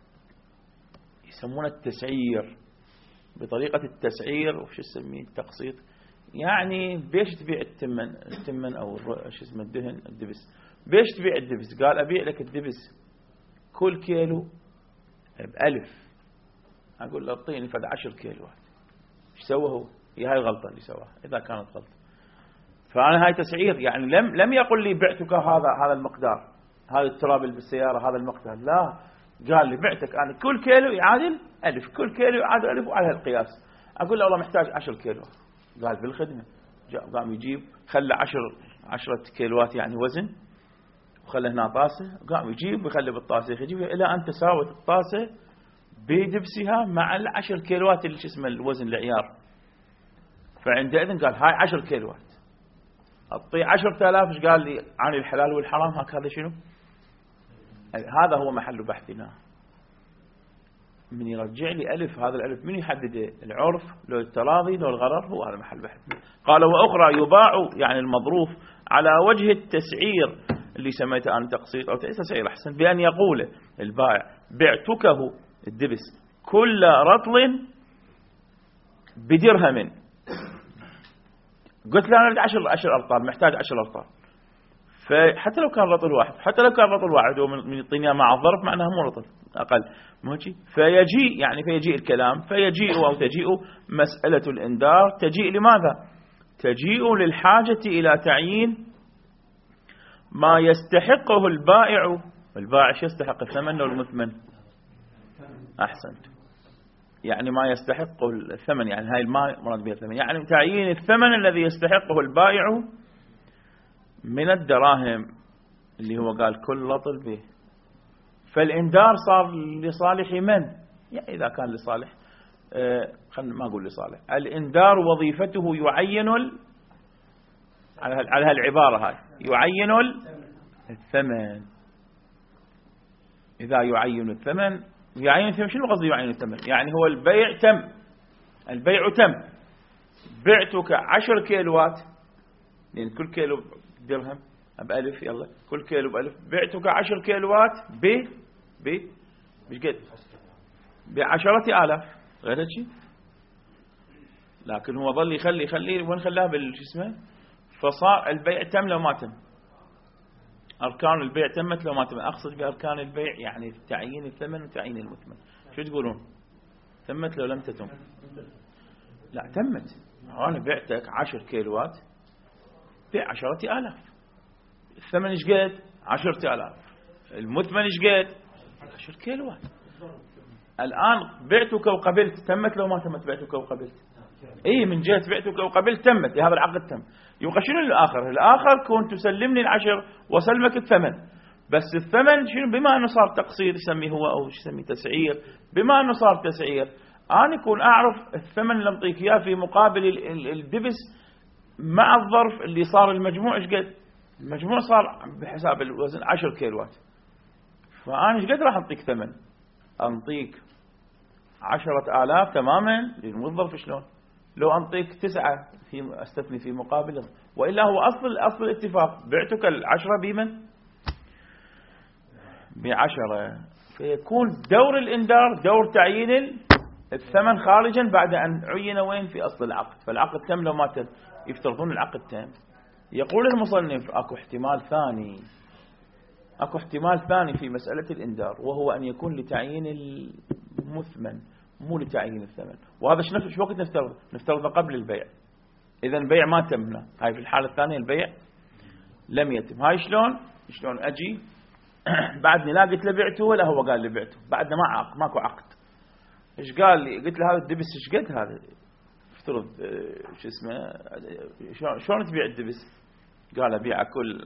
A: يسمونه التسعير، بطريقة التسعير وش يسميه التقسيط. يعني بيش تبيع التمن أو شو اسمه الدهن الدبس، بيش تبيع الدبس؟ قال أبيع لك الدبس كل كيلو ب1000. أقول له أعطيني فد 10 كيلوات. إيش سوى هو؟ هي هاي غلطة اللي سواها إذا كانت غلطة. فأنا هاي تسعير، يعني لم يقل لي بعتك هذا المقدار، هذا التراب اللي بالسيارة هذا المقدار، لا قال لي بعتك أنا كل كيلو يعادل 1000، كل كيلو يعادل 1000 وعلى هالقياس. أقول له والله محتاج 10 كيلو. قال بالخدمة. قام يجيب خلى 10 كيلوات يعني وزن، وخلى هنا طاسة، قام يجيب ويخلي بالطاسة يجيبها إلى أن تساوت الطاسة بدبسها مع 10 كيلوات اللي اسمه الوزن العيار. فعندئذ قال هاي 10 كيلوات أعطي 10,000. ايش قال لي عن الحلال والحرام؟ هكذا شنو؟ هذا هو محل بحثنا. من يرجع لي ألف، هذا الألف من يحدده؟ العرف لو التراضي لو الغرر؟ هو هذا محل بحثنا. قال وأخرى يباع يعني المظروف على وجه التسعير اللي سميته أنا تقسيط أو تسعير أحسن، بأن يقول البائع بعتكه الدبس كل رطل بدرهم. قلت له أنا أريد 10 أرطال، محتاج 10 أرطال. فحتى لو كان رطل واحد ومن يعطيني مع الظرف معناها مو رطل أقل ماشي. فيجيء الكلام فيجيء أو تجيء مسألة الإنذار. تجيء لماذا؟ تجيء للحاجة إلى تعيين ما يستحقه البائع. البائع شو يستحق؟ الثمن أو المثمن؟ أحسنت. يعني ما يستحقه الثمن، يعني هاي ما مراد بها الثمن، يعني تعيين الثمن الذي يستحقه البائع من الدراهم اللي هو قال كل رطل به. فالإنذار صار لصالح من؟ يعني إذا كان لصالح خلنا ما أقول لصالح. الإنذار وظيفته يعين على هالعبارة هاي يعين الثمن. إذا يعين الثمن شنو قصدي يعين الثمن؟ يعني هو البيع تم بعتك 10 كيلوات، لأن كل كيلو درهم ب1000، يلا كل كيلو ب1000. بعتك 10 كيلوات بقد ب10,000 غير شيء. لكن هو ظل يخلي وين خلاها بالجسمه. فصار البيع تم لو ما تم. أركان البيع تمت لو ما تم. أقصد بأركان البيع يعني تعيين الثمن وتعيين المثمن. شو تقولون؟ تمت لو لم تتم؟ لا تمت. أنا بعتك 10 كيلوات ب10,000. الثمن ايش قد؟ 10,000. المثمن ايش قد؟ 10 كيلوات. الآن بعتك وقبلت، تمت لو ما تمت بعتك وقبلت؟ اي من جهة بعتك وقبلت تمت، هذا العقد تم. يبقى شنو الآخر كنت تسلمني 10 وسلمك الثمن. بس الثمن شنو؟ بما أنه صار تقسيط يسميه هو أو يسميه تسعير، بما أنه صار تسعير أنا يكون أعرف الثمن اللي أعطيك إياه في مقابل الدبس مع الظرف اللي صار المجموع ايش قد؟ المجموع صار بحساب الوزن 10 كيلوات. فأنا ايش قد راح أعطيك ثمن؟ أنطيك 10,000 تماما للموظف. شلون؟ لو أنطيك 9 استثني في مقابله، وإلا هو أصل الاتفاق بعتك 10 بمن؟ ب10، فيكون دور الإنذار دور تعيين الثمن خارجا بعد أن عين وين في أصل العقد. فالعقد تم لو ما تم، يفترضون العقد تم. يقول المصنف اكو احتمال ثاني، اكو احتمال ثاني في مسألة الإنذار، وهو أن يكون لتعيين المثمن مو لتعيين الثمن. وهذا شو وقت نفترض قبل البيع. إذا البيع ما تمنا، هاي في الحالة الثانية البيع لم يتم. هاي شلون أجي بعدني لا قلت له بعته ولا هو قال لي بعته، بعدنا ماكو عقد. ايش قال لي؟ قلت له هذا الدبس ايش قد هذا؟ افترض شو اسمه، شلون تبيع الدبس؟ قال ابيعه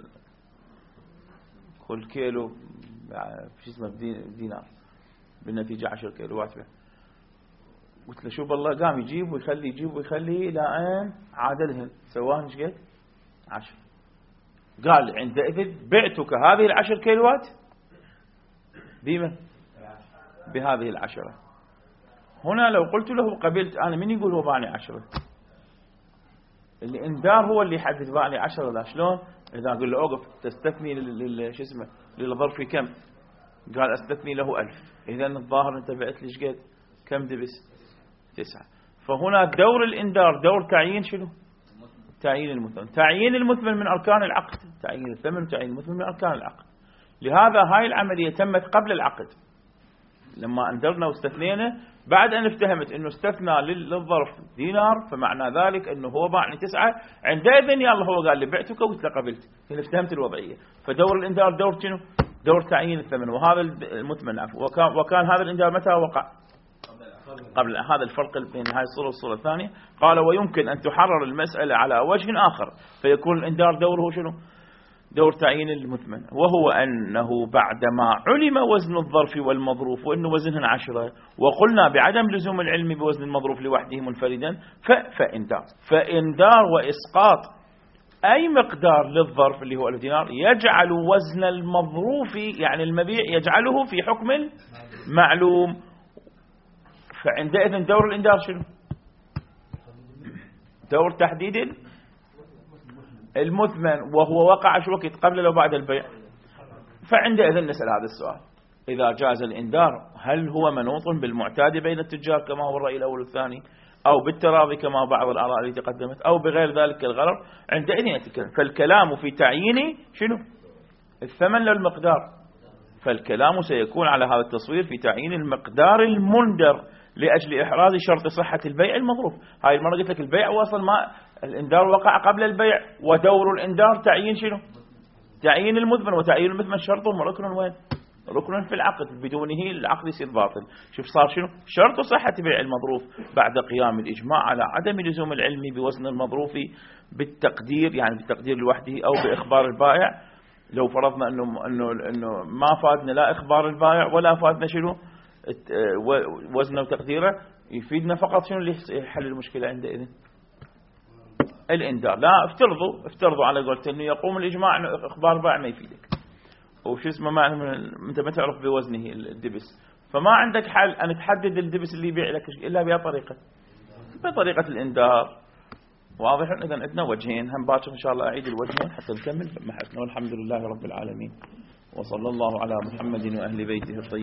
A: كل كيلو شو اسمه بدينار، بالنتيجة 10 كيلوات. قلت له شوف الله، قام يجيب ويخلي الى ان عادلهن سواهن ايش قد؟ 10. قال عندئذ بعتك هذه 10 كيلوات بما بهذه 10. هنا لو قلت له قبلت أنا، من يقول هو باعني 10؟ الإنذار هو اللي يحدد باعني 10 لا. شلون؟ إذا أقول له أوقف تستثني شو اسمه للظرف كم؟ قال أستثني له 1000. إذا الظاهر أنت بعت ليش قد؟ كم دبس؟ 9. فهنا دور الإنذار دور تعيين شنو؟ تعيين المثمن. تعيين المثمن من أركان العقد، تعيين الثمن وتعيين المثمن من أركان العقد. لهذا هاي العملية تمت قبل العقد. لما أنذرنا واستثنينا، بعد أن افتهمت أنه استثنى للظرف دينار، فمعنى ذلك أنه هو باعني 9. عندئذ يلا هو قال لي بعتك وقلت له قبلت، هنا افتهمت الوضعية. فدور الإنذار دور شنو؟ دور تعيين الثمن. وهذا المثمن عفوا. وكان هذا الإنذار متى وقع؟ قبل. هذا الفرق بين هذه الصورة والصورة الثانية. قال ويمكن أن تحرر المسألة على وجه آخر، فيكون الإنذار دوره شنو؟ دور تعيين المثمن، وهو أنه بعدما علم وزن الظرف والمظروف وأنه وزنهن 10، وقلنا بعدم لزوم العلم بوزن المظروف لوحده منفردا، فإنذار وإسقاط أي مقدار للظرف اللي هو الدينار يجعل وزن المظروف يعني المبيع يجعله في حكم معلوم. فعندئذ دور الإنذار شنو؟ دور تحديد المثمن، وهو وقع شو وقت؟ قبل لو بعد البيع. فعندئذ نسأل هذا السؤال: إذا جاز الإنذار هل هو منوط بالمعتاد بين التجار كما هو الرأي الأول والثاني، أو بالتراضي كما بعض الآراء التي تقدمت، أو بغير ذلك الغرر؟ عندئذ يتكلم. فالكلام في تعيين شنو؟ الثمن للمقدار. فالكلام سيكون على هذا التصوير في تعيين المقدار المندر لأجل إحراز شرط صحة البيع المظروف. هاي المرة قلت لك البيع وصل، ما الإنذار وقع قبل البيع، ودور الإنذار تعيين شنو؟ تعيين المثمن. وتعيين المثمن شرط وركن وين؟ ركن في العقد، بدونه العقد يصير باطل. شوف صار شنو؟ شرط صحة بيع المظروف بعد قيام الإجماع على عدم لزوم العلم بوزن المظروف بالتقدير، يعني بالتقدير لوحده أو بإخبار البائع. لو فرضنا انه ما فادنا لا اخبار البائع ولا فادنا شنو وزنه وتقديره، يفيدنا فقط شنو اللي يحل المشكله عندئذ؟ الإنذار. لا افترضوا على قولت انه يقوم الاجماع انه اخبار البائع ما يفيدك، وش اسمه ما انت ما تعرف بوزنه الدبس، فما عندك حل ان تحدد الدبس اللي يبيع لك الا بطريقه الإنذار. واضح؟ إذا عندنا وجهين، هم باكر إن شاء الله أعيد الوجهين حتى نكمل بحثنا. والحمد لله رب العالمين، وصلى الله على محمد وأهل بيته الطيبين.